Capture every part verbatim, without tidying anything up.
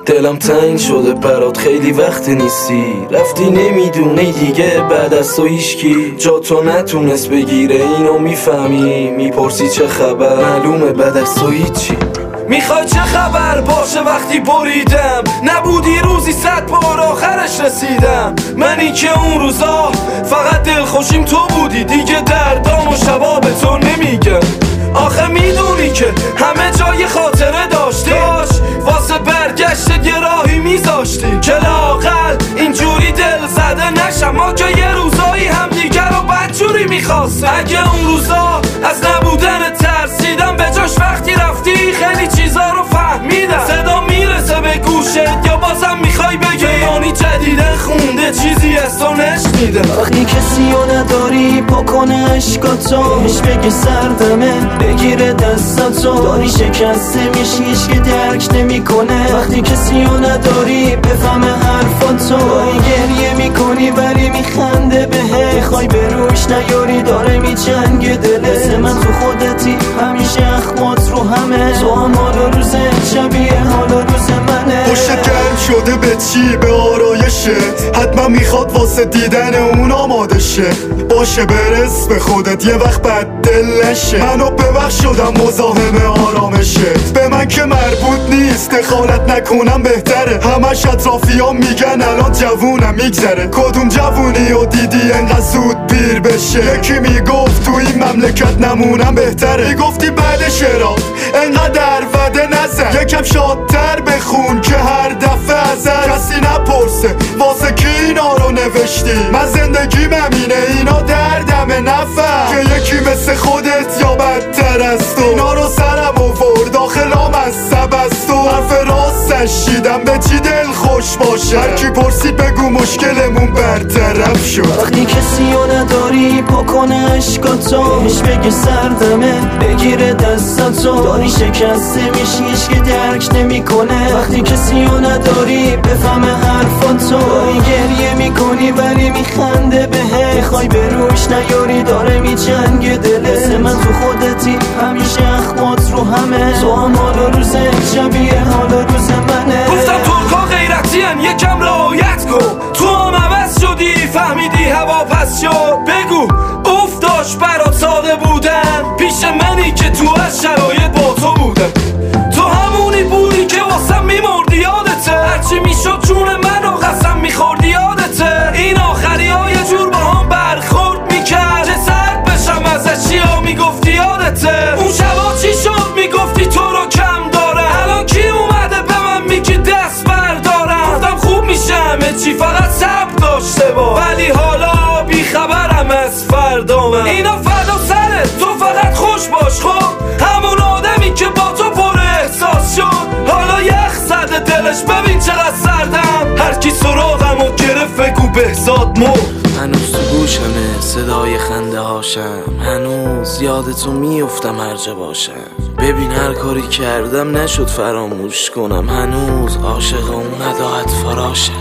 دلم تنگ شده برات خیلی وقت نیستی، رفتی نمیدونی دیگه بعد از تو هیچکی جا تو نتونست بگیره. اینو میفهمی میپرسی چه خبر، معلومه بعد از تو هیچی. میخوای چه خبر باشه وقتی بریدم، نبودی روزی صد بار آخرش رسیدم. منی که اون روزا فقط دلخوشیم تو بودی، دیگه دردام و شبا به تو نمیگم. آخه میدونی که همه جای خاطره داشتی، واسه برگشت یه راهی میذاشتی که لااقل اینجوری دل زده نشم. ما که یه روزایی هم دیگر رو بدجوری میخواستیم. اگه اون روزا از نبودن ترسیدم، به جاش وقتی رفتی خیلی چیزا رو فهمیدم. صدا میرسه به گوشت یا بازم میخوای بگی یعنی جدیدن خونده چیزی از تو نشنیدم. وقتی کسی رو نداری بکنه عشقاتو، بهش بگه سردمه بگیره دستاتو، داری شکسته میشی هیچ که درک نمیکنه. وقتی کسی رو نداری بفهمه حرفاتو، داری گریه میکنی ولی میخنده بهه، میخوای به روش نیاری داره میجنگه دله. مثل من تو خودتی همیشه اخمات رو همه، تو هم حال و روز شبیه حال و روز منه. پشت گرم شده به چی؟ به آرایشه، حتما میخواد واسه دیدن اون آماده شه. باشه برس به خودت یه وقت بد دل نشه، منو ببخش شدم مزاحم آرامشت. به من که مربوط نیست دخالت نکنم بهتره، همش اطرافیام میگن الان جوونم میگذره. کدوم جوونی و دیدی انقدر زود پیر بشه؟ یکی میگفت تو این مملکت نمونم بهتره، میگفتی بعد شراب انقدر وده نزن، یکم شادتر بخون که هر دفعه ازت کسی نپرسه واسه کی اینا رو نوشتی. من زندگیم همینه اینا دردمه، نفهم که یکی مثل خودت یا بدتر از تو اینا رو سرم آورد داخلام از سبست و حرف راستش شیدم به چی دل خوش باشه. هرکی پرسید بگو مشکلمون برطرف شد. وقتی کسی رو نداری بکنه عشقاتو، بهش بگه سردمه بگیره دستاتو، داری شکسته میشی هیچ که درک نمیکنه. وقتی کسی رو نداری بفهمه حرفاتو، داری گریه میکنی ولی میخنده بهه، میخوای به روش نیاری داره میجنگه دله. مثل من تو خودتی همیشه اخمات رو همه، تو هم حال و روز شبیه حال و روز منه. گفتم ترکا غیرتی هم یکم رعایت کن، تو هم عوض شدی فهمیدی هوا پس شد. بگو اوف داشت برات ساده بودن پیش منی که تو از شرایط با تو بودم. تو همونی بودی که واسم میمردی یادته، هرچی میشد جون منو قسم میخوردی یادته. این آخری ها یه جور با هم برخورد میکرد که سرد بشم ازش چیا میگفتی یادته. اون شبا چی شد میگفتی تو رو کم داره، الان کی اومده به من میگی دست بردارم. گفتم خوب میشه همه چی فقط صبر داشته با، ولی حالا بیخبرم از فردا من. اینا فدا سره تو فقط خوش باش خب، همون آدمی که با تو پر احساس شد حالا یخ زده دلش ببین چقدر سردم. هر کی سراغم و گرفت بگو بهزاد مرد. هنوز تو گوشمه صدای خنده هاشم، هنوز یادتو میفتم هر جا باشم. ببین هر کاری کردم نشد فراموش کنم، هنوز عاشق اون نداعت فراشم.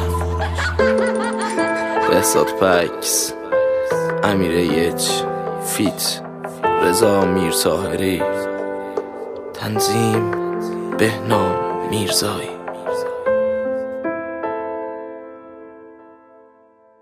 بهزاد پکس، امیر ایچ، فیت رضا میرطاهری، تنظیم بهنام میرزایی.